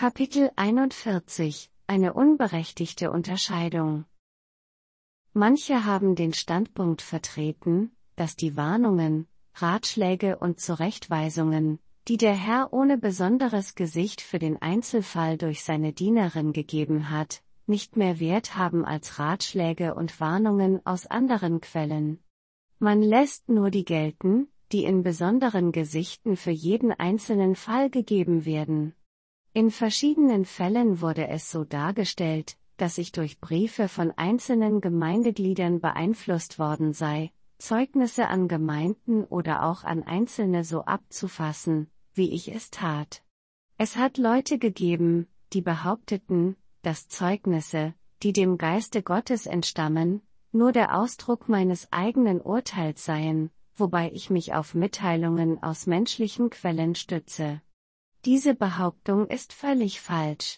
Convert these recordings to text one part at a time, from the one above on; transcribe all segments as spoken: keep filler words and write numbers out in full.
Kapitel einundvierzig – Eine unberechtigte Unterscheidung. Manche haben den Standpunkt vertreten, dass die Warnungen, Ratschläge und Zurechtweisungen, die der Herr ohne besonderes Gesicht für den Einzelfall durch seine Dienerin gegeben hat, nicht mehr Wert haben als Ratschläge und Warnungen aus anderen Quellen. Man lässt nur die gelten, die in besonderen Gesichten für jeden einzelnen Fall gegeben werden. In verschiedenen Fällen wurde es so dargestellt, dass ich durch Briefe von einzelnen Gemeindegliedern beeinflusst worden sei, Zeugnisse an Gemeinden oder auch an Einzelne so abzufassen, wie ich es tat. Es hat Leute gegeben, die behaupteten, dass Zeugnisse, die dem Geiste Gottes entstammen, nur der Ausdruck meines eigenen Urteils seien, wobei ich mich auf Mitteilungen aus menschlichen Quellen stütze. Diese Behauptung ist völlig falsch.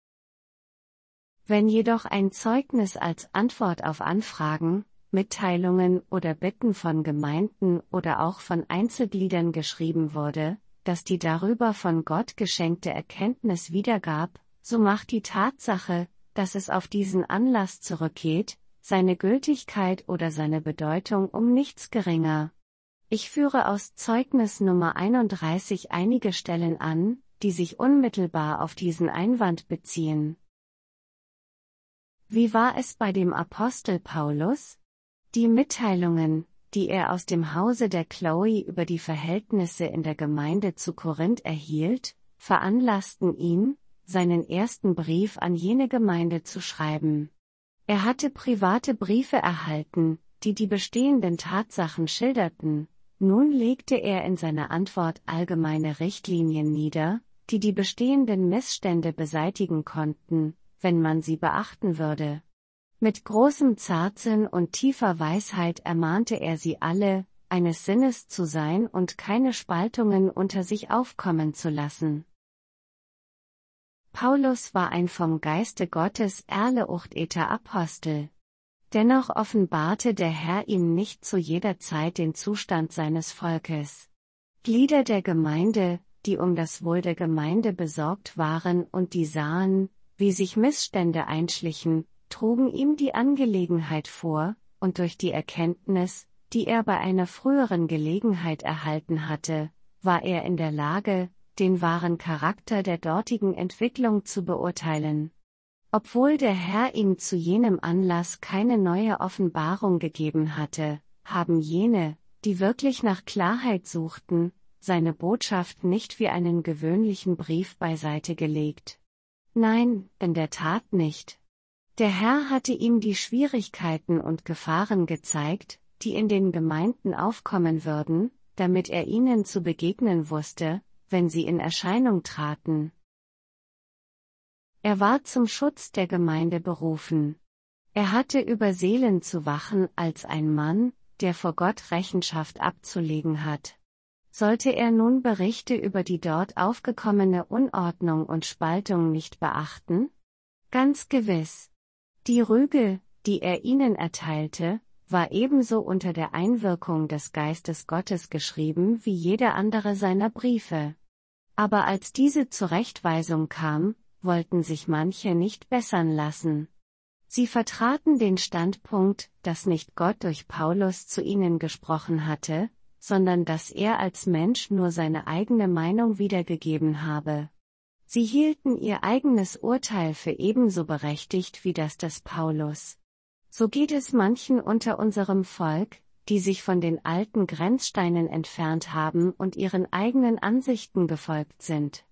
Wenn jedoch ein Zeugnis als Antwort auf Anfragen, Mitteilungen oder Bitten von Gemeinden oder auch von Einzelgliedern geschrieben wurde, das die darüber von Gott geschenkte Erkenntnis wiedergab, so macht die Tatsache, dass es auf diesen Anlass zurückgeht, seine Gültigkeit oder seine Bedeutung um nichts geringer. Ich führe aus Zeugnis Nummer einunddreißig einige Stellen an, die sich unmittelbar auf diesen Einwand beziehen. Wie war es bei dem Apostel Paulus? Die Mitteilungen, die er aus dem Hause der Chloe über die Verhältnisse in der Gemeinde zu Korinth erhielt, veranlassten ihn, seinen ersten Brief an jene Gemeinde zu schreiben. Er hatte private Briefe erhalten, die die bestehenden Tatsachen schilderten. Nun legte er in seiner Antwort allgemeine Richtlinien nieder, die die bestehenden Missstände beseitigen konnten, wenn man sie beachten würde. Mit großem Zartsinn und tiefer Weisheit ermahnte er sie alle, eines Sinnes zu sein und keine Spaltungen unter sich aufkommen zu lassen. Paulus war ein vom Geiste Gottes erleuchteter Apostel. Dennoch offenbarte der Herr ihm nicht zu jeder Zeit den Zustand seines Volkes. Glieder der Gemeinde, die um das Wohl der Gemeinde besorgt waren und die sahen, wie sich Missstände einschlichen, trugen ihm die Angelegenheit vor, und durch die Erkenntnis, die er bei einer früheren Gelegenheit erhalten hatte, war er in der Lage, den wahren Charakter der dortigen Entwicklung zu beurteilen. Obwohl der Herr ihm zu jenem Anlass keine neue Offenbarung gegeben hatte, haben jene, die wirklich nach Klarheit suchten, seine Botschaft nicht wie einen gewöhnlichen Brief beiseite gelegt. Nein, in der Tat nicht. Der Herr hatte ihm die Schwierigkeiten und Gefahren gezeigt, die in den Gemeinden aufkommen würden, damit er ihnen zu begegnen wusste, wenn sie in Erscheinung traten. Er war zum Schutz der Gemeinde berufen. Er hatte über Seelen zu wachen als ein Mann, der vor Gott Rechenschaft abzulegen hat. Sollte er nun Berichte über die dort aufgekommene Unordnung und Spaltung nicht beachten? Ganz gewiss. Die Rüge, die er ihnen erteilte, war ebenso unter der Einwirkung des Geistes Gottes geschrieben wie jeder andere seiner Briefe. Aber als diese Zurechtweisung kam, wollten sich manche nicht bessern lassen. Sie vertraten den Standpunkt, dass nicht Gott durch Paulus zu ihnen gesprochen hatte, sondern dass er als Mensch nur seine eigene Meinung wiedergegeben habe. Sie hielten ihr eigenes Urteil für ebenso berechtigt wie das des Paulus. So geht es manchen unter unserem Volk, die sich von den alten Grenzsteinen entfernt haben und ihren eigenen Ansichten gefolgt sind.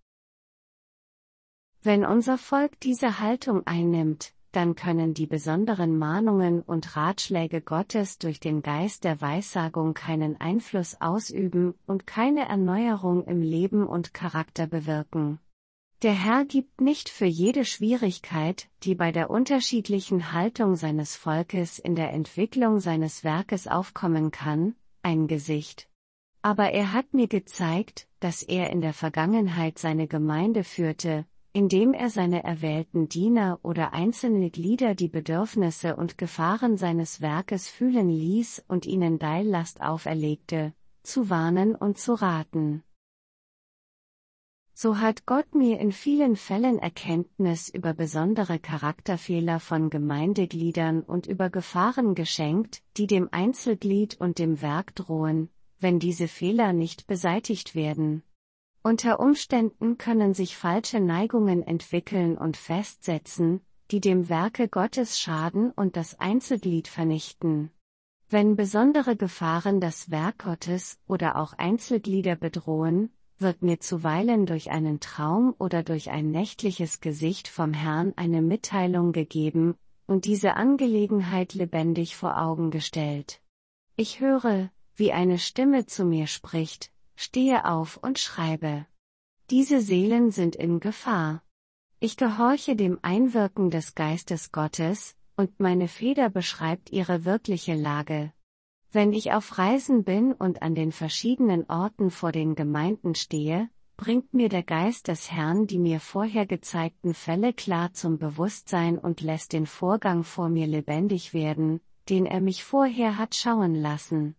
Wenn unser Volk diese Haltung einnimmt, dann können die besonderen Mahnungen und Ratschläge Gottes durch den Geist der Weissagung keinen Einfluss ausüben und keine Erneuerung im Leben und Charakter bewirken. Der Herr gibt nicht für jede Schwierigkeit, die bei der unterschiedlichen Haltung seines Volkes in der Entwicklung seines Werkes aufkommen kann, ein Gesicht. Aber er hat mir gezeigt, dass er in der Vergangenheit seine Gemeinde führte, indem er seine erwählten Diener oder einzelne Glieder die Bedürfnisse und Gefahren seines Werkes fühlen ließ und ihnen Teillast auferlegte, zu warnen und zu raten. So hat Gott mir in vielen Fällen Erkenntnis über besondere Charakterfehler von Gemeindegliedern und über Gefahren geschenkt, die dem Einzelglied und dem Werk drohen, wenn diese Fehler nicht beseitigt werden. Unter Umständen können sich falsche Neigungen entwickeln und festsetzen, die dem Werke Gottes schaden und das Einzelglied vernichten. Wenn besondere Gefahren das Werk Gottes oder auch Einzelglieder bedrohen, wird mir zuweilen durch einen Traum oder durch ein nächtliches Gesicht vom Herrn eine Mitteilung gegeben und diese Angelegenheit lebendig vor Augen gestellt. Ich höre, wie eine Stimme zu mir spricht: Stehe auf und schreibe. Diese Seelen sind in Gefahr. Ich gehorche dem Einwirken des Geistes Gottes, und meine Feder beschreibt ihre wirkliche Lage. Wenn ich auf Reisen bin und an den verschiedenen Orten vor den Gemeinden stehe, bringt mir der Geist des Herrn die mir vorher gezeigten Fälle klar zum Bewusstsein und lässt den Vorgang vor mir lebendig werden, den er mich vorher hat schauen lassen.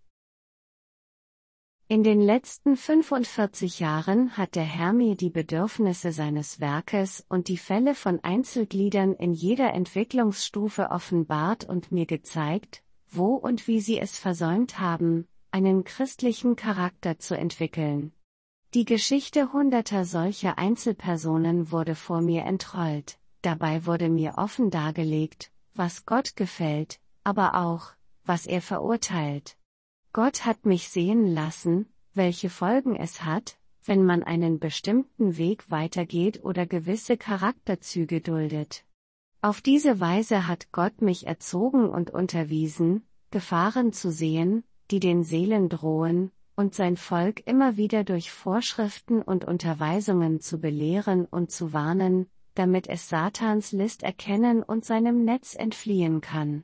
In den letzten fünfundvierzig Jahren hat der Herr mir die Bedürfnisse seines Werkes und die Fälle von Einzelgliedern in jeder Entwicklungsstufe offenbart und mir gezeigt, wo und wie sie es versäumt haben, einen christlichen Charakter zu entwickeln. Die Geschichte hunderter solcher Einzelpersonen wurde vor mir entrollt, dabei wurde mir offen dargelegt, was Gott gefällt, aber auch, was er verurteilt. Gott hat mich sehen lassen, welche Folgen es hat, wenn man einen bestimmten Weg weitergeht oder gewisse Charakterzüge duldet. Auf diese Weise hat Gott mich erzogen und unterwiesen, Gefahren zu sehen, die den Seelen drohen, und sein Volk immer wieder durch Vorschriften und Unterweisungen zu belehren und zu warnen, damit es Satans List erkennen und seinem Netz entfliehen kann.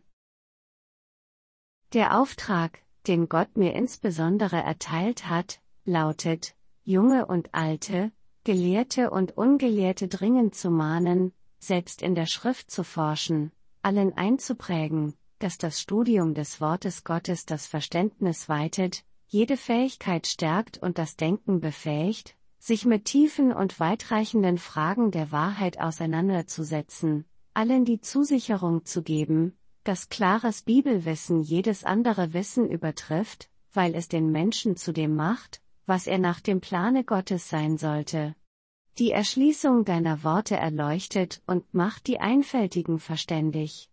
Der Auftrag, den Gott mir insbesondere erteilt hat, lautet, Junge und Alte, Gelehrte und Ungelehrte dringend zu mahnen, selbst in der Schrift zu forschen, allen einzuprägen, dass das Studium des Wortes Gottes das Verständnis weitet, jede Fähigkeit stärkt und das Denken befähigt, sich mit tiefen und weitreichenden Fragen der Wahrheit auseinanderzusetzen, allen die Zusicherung zu geben, dass klares Bibelwissen jedes andere Wissen übertrifft, weil es den Menschen zu dem macht, was er nach dem Plane Gottes sein sollte. Die Erschließung deiner Worte erleuchtet und macht die Einfältigen verständig.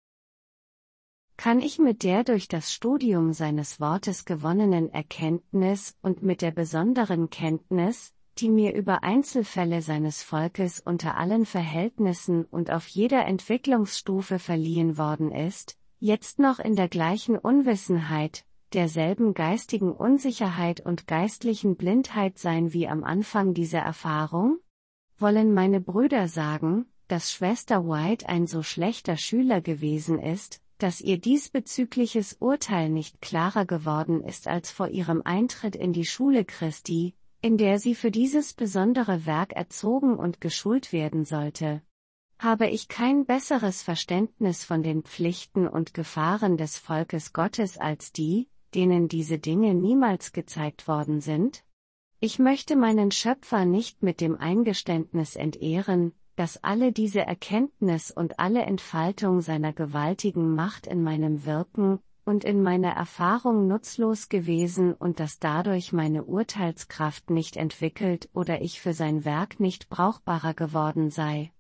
Kann ich mit der durch das Studium seines Wortes gewonnenen Erkenntnis und mit der besonderen Kenntnis, die mir über Einzelfälle seines Volkes unter allen Verhältnissen und auf jeder Entwicklungsstufe verliehen worden ist, jetzt noch in der gleichen Unwissenheit, derselben geistigen Unsicherheit und geistlichen Blindheit sein wie am Anfang dieser Erfahrung? Wollen meine Brüder sagen, dass Schwester White ein so schlechter Schüler gewesen ist, dass ihr diesbezügliches Urteil nicht klarer geworden ist als vor ihrem Eintritt in die Schule Christi, in der sie für dieses besondere Werk erzogen und geschult werden sollte? Habe ich kein besseres Verständnis von den Pflichten und Gefahren des Volkes Gottes als die, denen diese Dinge niemals gezeigt worden sind? Ich möchte meinen Schöpfer nicht mit dem Eingeständnis entehren, dass alle diese Erkenntnis und alle Entfaltung seiner gewaltigen Macht in meinem Wirken und in meiner Erfahrung nutzlos gewesen und dass dadurch meine Urteilskraft nicht entwickelt oder ich für sein Werk nicht brauchbarer geworden sei.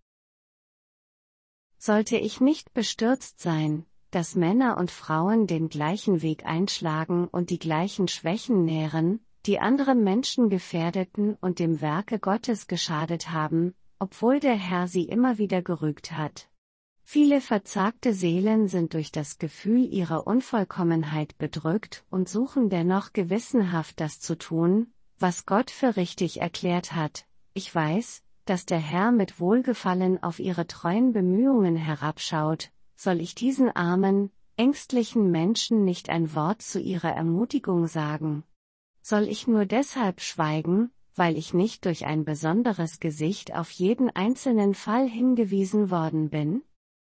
Sollte ich nicht bestürzt sein, dass Männer und Frauen den gleichen Weg einschlagen und die gleichen Schwächen nähren, die andere Menschen gefährdeten und dem Werke Gottes geschadet haben, obwohl der Herr sie immer wieder gerügt hat? Viele verzagte Seelen sind durch das Gefühl ihrer Unvollkommenheit bedrückt und suchen dennoch gewissenhaft das zu tun, was Gott für richtig erklärt hat. Ich weiß, dass der Herr mit Wohlgefallen auf ihre treuen Bemühungen herabschaut. Soll ich diesen armen, ängstlichen Menschen nicht ein Wort zu ihrer Ermutigung sagen? Soll ich nur deshalb schweigen, weil ich nicht durch ein besonderes Gesicht auf jeden einzelnen Fall hingewiesen worden bin?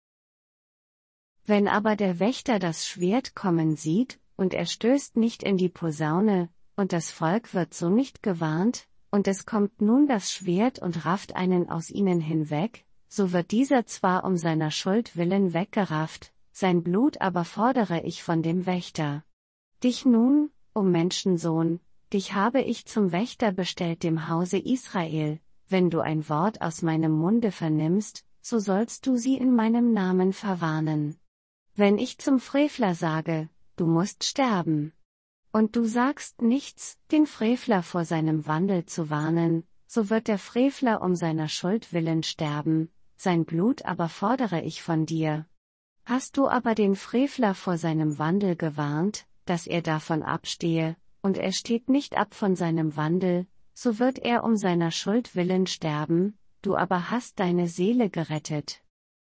Wenn aber der Wächter das Schwert kommen sieht, und er stößt nicht in die Posaune, und das Volk wird so nicht gewarnt, und es kommt nun das Schwert und rafft einen aus ihnen hinweg, so wird dieser zwar um seiner Schuld willen weggerafft, sein Blut aber fordere ich von dem Wächter. Dich nun, o Menschensohn, dich habe ich zum Wächter bestellt dem Hause Israel, wenn du ein Wort aus meinem Munde vernimmst, so sollst du sie in meinem Namen verwarnen. Wenn ich zum Frevler sage, du musst sterben, und du sagst nichts, den Frevler vor seinem Wandel zu warnen, so wird der Frevler um seiner Schuld willen sterben, sein Blut aber fordere ich von dir. Hast du aber den Frevler vor seinem Wandel gewarnt, dass er davon abstehe, und er steht nicht ab von seinem Wandel, so wird er um seiner Schuld willen sterben, du aber hast deine Seele gerettet.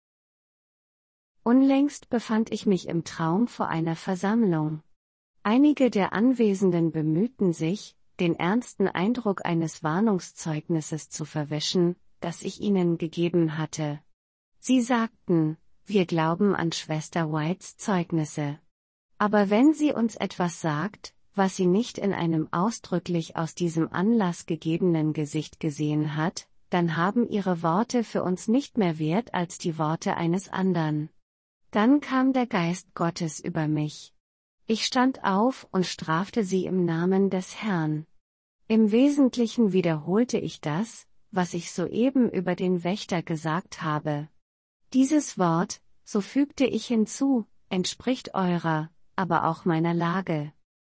Unlängst befand ich mich im Traum vor einer Versammlung. Einige der Anwesenden bemühten sich, den ernsten Eindruck eines Warnungszeugnisses zu verwischen, das ich ihnen gegeben hatte. Sie sagten, wir glauben an Schwester Whites Zeugnisse. Aber wenn sie uns etwas sagt, was sie nicht in einem ausdrücklich aus diesem Anlass gegebenen Gesicht gesehen hat, dann haben ihre Worte für uns nicht mehr Wert als die Worte eines andern. Dann kam der Geist Gottes über mich. Ich stand auf und strafte sie im Namen des Herrn. Im Wesentlichen wiederholte ich das, was ich soeben über den Wächter gesagt habe. Dieses Wort, so fügte ich hinzu, entspricht eurer, aber auch meiner Lage.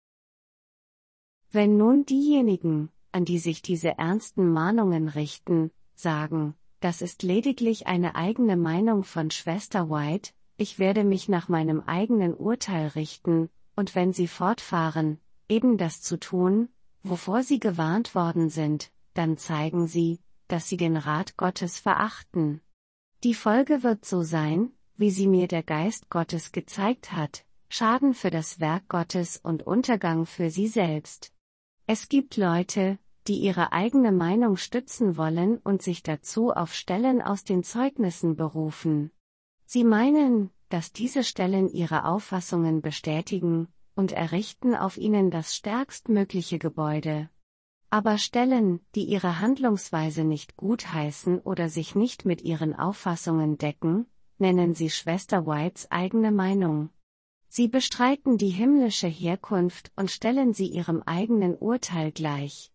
Wenn nun diejenigen, an die sich diese ernsten Mahnungen richten, sagen, das ist lediglich eine eigene Meinung von Schwester White, ich werde mich nach meinem eigenen Urteil richten, und wenn sie fortfahren, eben das zu tun, wovor sie gewarnt worden sind, dann zeigen sie, dass sie den Rat Gottes verachten. Die Folge wird so sein, wie sie mir der Geist Gottes gezeigt hat, Schaden für das Werk Gottes und Untergang für sie selbst. Es gibt Leute, die ihre eigene Meinung stützen wollen und sich dazu auf Stellen aus den Zeugnissen berufen. Sie meinen, dass diese Stellen ihre Auffassungen bestätigen, und errichten auf ihnen das stärkstmögliche Gebäude. Aber Stellen, die ihre Handlungsweise nicht gutheißen oder sich nicht mit ihren Auffassungen decken, nennen sie Schwester Whites eigene Meinung. Sie bestreiten die himmlische Herkunft und stellen sie ihrem eigenen Urteil gleich.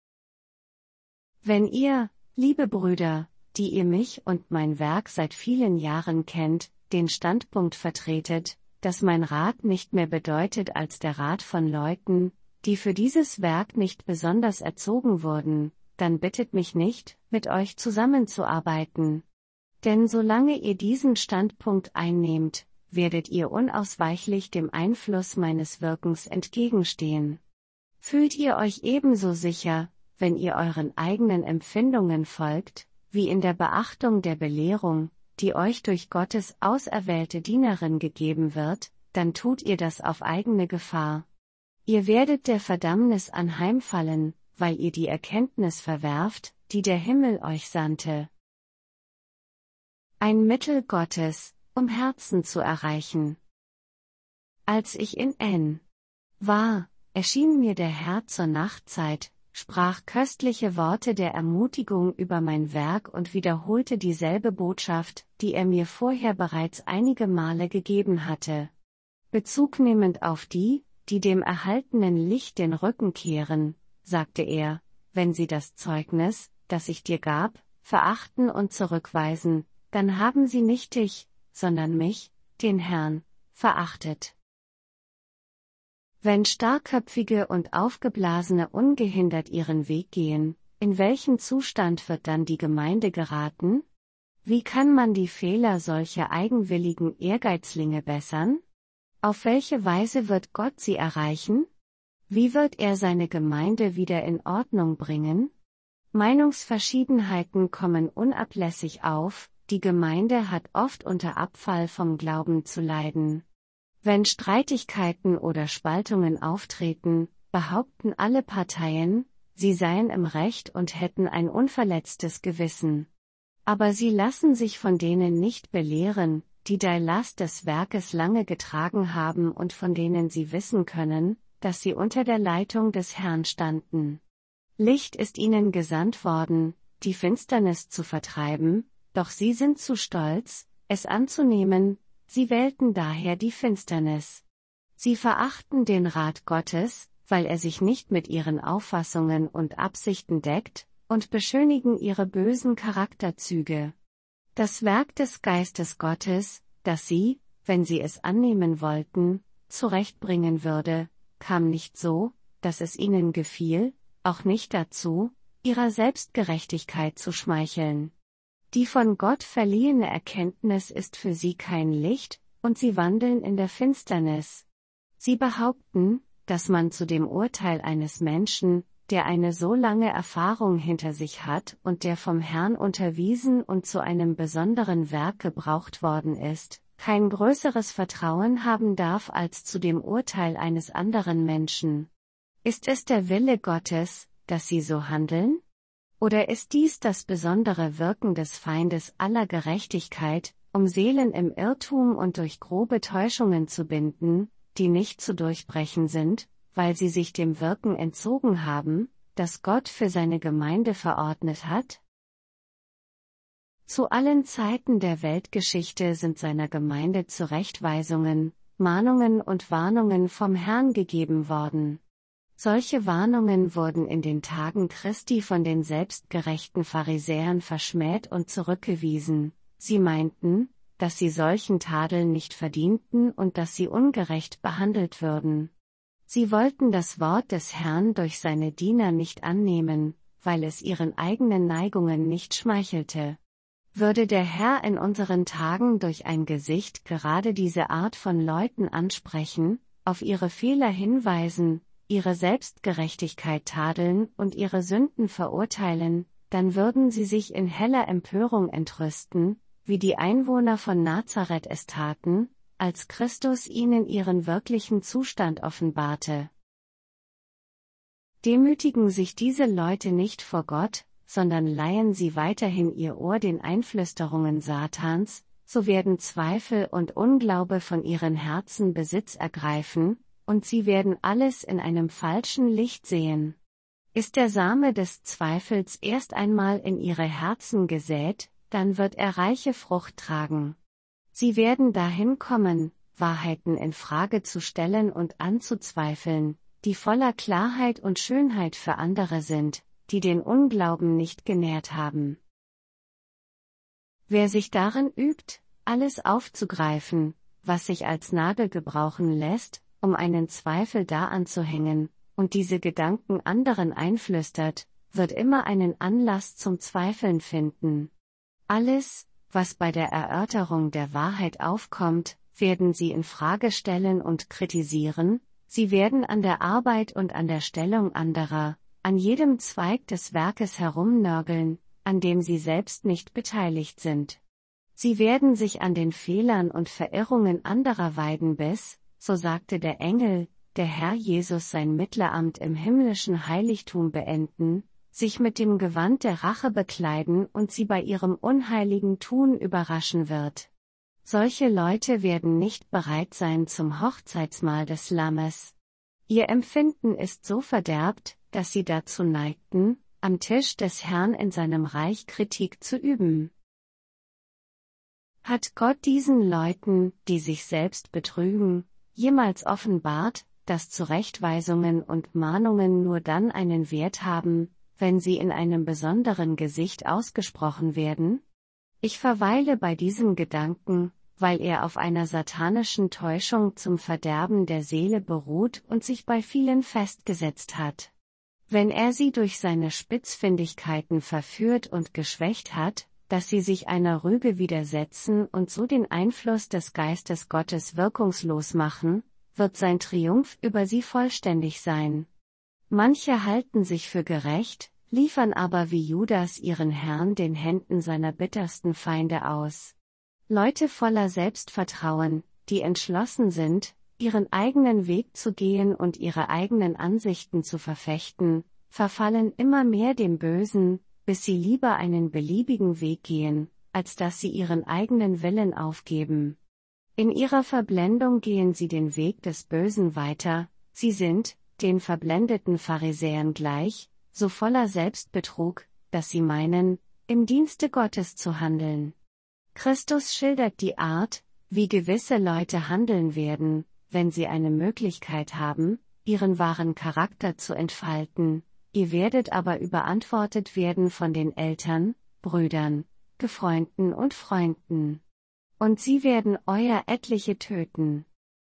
Wenn ihr, liebe Brüder, die ihr mich und mein Werk seit vielen Jahren kennt, den Standpunkt vertretet, dass mein Rat nicht mehr bedeutet als der Rat von Leuten, die für dieses Werk nicht besonders erzogen wurden, dann bittet mich nicht, mit euch zusammenzuarbeiten. Denn solange ihr diesen Standpunkt einnehmt, werdet ihr unausweichlich dem Einfluss meines Wirkens entgegenstehen. Fühlt ihr euch ebenso sicher, wenn ihr euren eigenen Empfindungen folgt, wie in der Beachtung der Belehrung, die euch durch Gottes auserwählte Dienerin gegeben wird, dann tut ihr das auf eigene Gefahr. Ihr werdet der Verdammnis anheimfallen, weil ihr die Erkenntnis verwerft, die der Himmel euch sandte. Ein Mittel Gottes, um Herzen zu erreichen. Als ich in N. war, erschien mir der Herr zur Nachtzeit, sprach köstliche Worte der Ermutigung über mein Werk und wiederholte dieselbe Botschaft, die er mir vorher bereits einige Male gegeben hatte. Bezug nehmend auf die, die dem erhaltenen Licht den Rücken kehren, sagte er, wenn sie das Zeugnis, das ich dir gab, verachten und zurückweisen, dann haben sie nicht dich, sondern mich, den Herrn, verachtet. Wenn Starrköpfige und Aufgeblasene ungehindert ihren Weg gehen, in welchen Zustand wird dann die Gemeinde geraten? Wie kann man die Fehler solcher eigenwilligen Ehrgeizlinge bessern? Auf welche Weise wird Gott sie erreichen? Wie wird er seine Gemeinde wieder in Ordnung bringen? Meinungsverschiedenheiten kommen unablässig auf, die Gemeinde hat oft unter Abfall vom Glauben zu leiden. Wenn Streitigkeiten oder Spaltungen auftreten, behaupten alle Parteien, sie seien im Recht und hätten ein unverletztes Gewissen. Aber sie lassen sich von denen nicht belehren, die die Last des Werkes lange getragen haben und von denen sie wissen können, dass sie unter der Leitung des Herrn standen. Licht ist ihnen gesandt worden, die Finsternis zu vertreiben, doch sie sind zu stolz, es anzunehmen, sie wählten daher die Finsternis. Sie verachten den Rat Gottes, weil er sich nicht mit ihren Auffassungen und Absichten deckt, und beschönigen ihre bösen Charakterzüge. Das Werk des Geistes Gottes, das sie, wenn sie es annehmen wollten, zurechtbringen würde, kam nicht so, dass es ihnen gefiel, auch nicht dazu, ihrer Selbstgerechtigkeit zu schmeicheln. Die von Gott verliehene Erkenntnis ist für sie kein Licht, und sie wandeln in der Finsternis. Sie behaupten, dass man zu dem Urteil eines Menschen, der eine so lange Erfahrung hinter sich hat und der vom Herrn unterwiesen und zu einem besonderen Werk gebraucht worden ist, kein größeres Vertrauen haben darf als zu dem Urteil eines anderen Menschen. Ist es der Wille Gottes, dass sie so handeln? Oder ist dies das besondere Wirken des Feindes aller Gerechtigkeit, um Seelen im Irrtum und durch grobe Täuschungen zu binden, die nicht zu durchbrechen sind, weil sie sich dem Wirken entzogen haben, das Gott für seine Gemeinde verordnet hat? Zu allen Zeiten der Weltgeschichte sind seiner Gemeinde Zurechtweisungen, Mahnungen und Warnungen vom Herrn gegeben worden. Solche Warnungen wurden in den Tagen Christi von den selbstgerechten Pharisäern verschmäht und zurückgewiesen. Sie meinten, dass sie solchen Tadel nicht verdienten und dass sie ungerecht behandelt würden. Sie wollten das Wort des Herrn durch seine Diener nicht annehmen, weil es ihren eigenen Neigungen nicht schmeichelte. Würde der Herr in unseren Tagen durch ein Gesicht gerade diese Art von Leuten ansprechen, auf ihre Fehler hinweisen, ihre Selbstgerechtigkeit tadeln und ihre Sünden verurteilen, dann würden sie sich in heller Empörung entrüsten, wie die Einwohner von Nazareth es taten, als Christus ihnen ihren wirklichen Zustand offenbarte. Demütigen sich diese Leute nicht vor Gott, sondern leihen sie weiterhin ihr Ohr den Einflüsterungen Satans, so werden Zweifel und Unglaube von ihren Herzen Besitz ergreifen, und sie werden alles in einem falschen Licht sehen. Ist der Same des Zweifels erst einmal in ihre Herzen gesät, dann wird er reiche Frucht tragen. Sie werden dahin kommen, Wahrheiten in Frage zu stellen und anzuzweifeln, die voller Klarheit und Schönheit für andere sind, die den Unglauben nicht genährt haben. Wer sich darin übt, alles aufzugreifen, was sich als Nagel gebrauchen lässt, um einen Zweifel da anzuhängen, und diese Gedanken anderen einflüstert, wird immer einen Anlass zum Zweifeln finden. Alles, was bei der Erörterung der Wahrheit aufkommt, werden sie in Frage stellen und kritisieren, sie werden an der Arbeit und an der Stellung anderer, an jedem Zweig des Werkes herumnörgeln, an dem sie selbst nicht beteiligt sind. Sie werden sich an den Fehlern und Verirrungen anderer weiden bis, so sagte der Engel, der Herr Jesus sein Mittleramt im himmlischen Heiligtum beenden, sich mit dem Gewand der Rache bekleiden und sie bei ihrem unheiligen Tun überraschen wird. Solche Leute werden nicht bereit sein zum Hochzeitsmahl des Lammes. Ihr Empfinden ist so verderbt, dass sie dazu neigten, am Tisch des Herrn in seinem Reich Kritik zu üben. Hat Gott diesen Leuten, die sich selbst betrügen, jemals offenbart, dass Zurechtweisungen und Mahnungen nur dann einen Wert haben, wenn sie in einem besonderen Gesicht ausgesprochen werden? Ich verweile bei diesem Gedanken, weil er auf einer satanischen Täuschung zum Verderben der Seele beruht und sich bei vielen festgesetzt hat. Wenn er sie durch seine Spitzfindigkeiten verführt und geschwächt hat, dass sie sich einer Rüge widersetzen und so den Einfluss des Geistes Gottes wirkungslos machen, wird sein Triumph über sie vollständig sein. Manche halten sich für gerecht, liefern aber wie Judas ihren Herrn den Händen seiner bittersten Feinde aus. Leute voller Selbstvertrauen, die entschlossen sind, ihren eigenen Weg zu gehen und ihre eigenen Ansichten zu verfechten, verfallen immer mehr dem Bösen, bis sie lieber einen beliebigen Weg gehen, als dass sie ihren eigenen Willen aufgeben. In ihrer Verblendung gehen sie den Weg des Bösen weiter, sie sind, den verblendeten Pharisäern gleich, so voller Selbstbetrug, dass sie meinen, im Dienste Gottes zu handeln. Christus schildert die Art, wie gewisse Leute handeln werden, wenn sie eine Möglichkeit haben, ihren wahren Charakter zu entfalten. Ihr werdet aber überantwortet werden von den Eltern, Brüdern, Gefreunden und Freunden. Und sie werden euer etliche töten.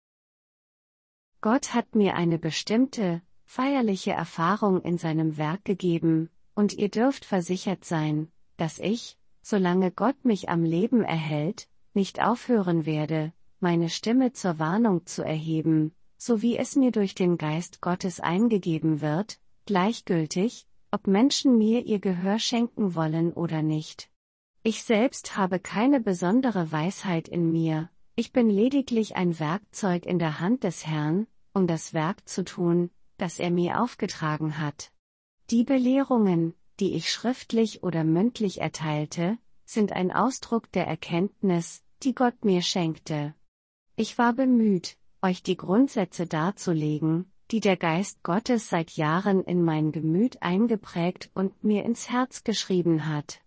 Gott hat mir eine bestimmte, feierliche Erfahrung in seinem Werk gegeben, und ihr dürft versichert sein, dass ich, solange Gott mich am Leben erhält, nicht aufhören werde, meine Stimme zur Warnung zu erheben, so wie es mir durch den Geist Gottes eingegeben wird, gleichgültig, ob Menschen mir ihr Gehör schenken wollen oder nicht. Ich selbst habe keine besondere Weisheit in mir, ich bin lediglich ein Werkzeug in der Hand des Herrn, um das Werk zu tun, das er mir aufgetragen hat. Die Belehrungen, die ich schriftlich oder mündlich erteilte, sind ein Ausdruck der Erkenntnis, die Gott mir schenkte. Ich war bemüht, euch die Grundsätze darzulegen, die der Geist Gottes seit Jahren in mein Gemüt eingeprägt und mir ins Herz geschrieben hat.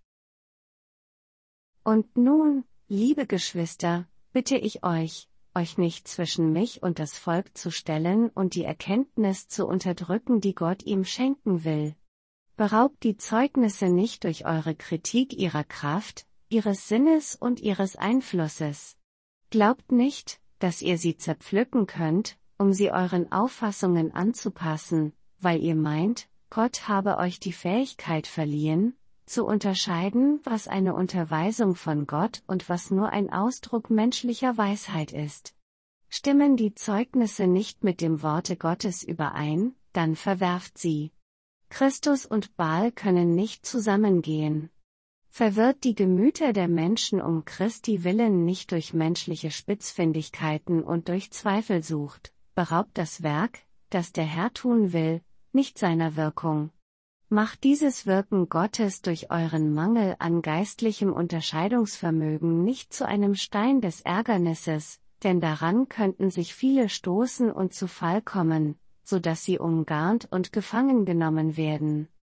Und nun, liebe Geschwister, bitte ich euch, euch nicht zwischen mich und das Volk zu stellen und die Erkenntnis zu unterdrücken, die Gott ihm schenken will. Beraubt die Zeugnisse nicht durch eure Kritik ihrer Kraft, ihres Sinnes und ihres Einflusses. Glaubt nicht, dass ihr sie zerpflücken könnt, um sie euren Auffassungen anzupassen, weil ihr meint, Gott habe euch die Fähigkeit verliehen, zu unterscheiden, was eine Unterweisung von Gott und was nur ein Ausdruck menschlicher Weisheit ist. Stimmen die Zeugnisse nicht mit dem Worte Gottes überein, dann verwerft sie. Christus und Baal können nicht zusammengehen. Verwirrt die Gemüter der Menschen um Christi willen nicht durch menschliche Spitzfindigkeiten und durch Zweifelsucht, beraubt das Werk, das der Herr tun will, nicht seiner Wirkung. Macht dieses Wirken Gottes durch euren Mangel an geistlichem Unterscheidungsvermögen nicht zu einem Stein des Ärgernisses, denn daran könnten sich viele stoßen und zu Fall kommen, so dass sie umgarnt und gefangen genommen werden.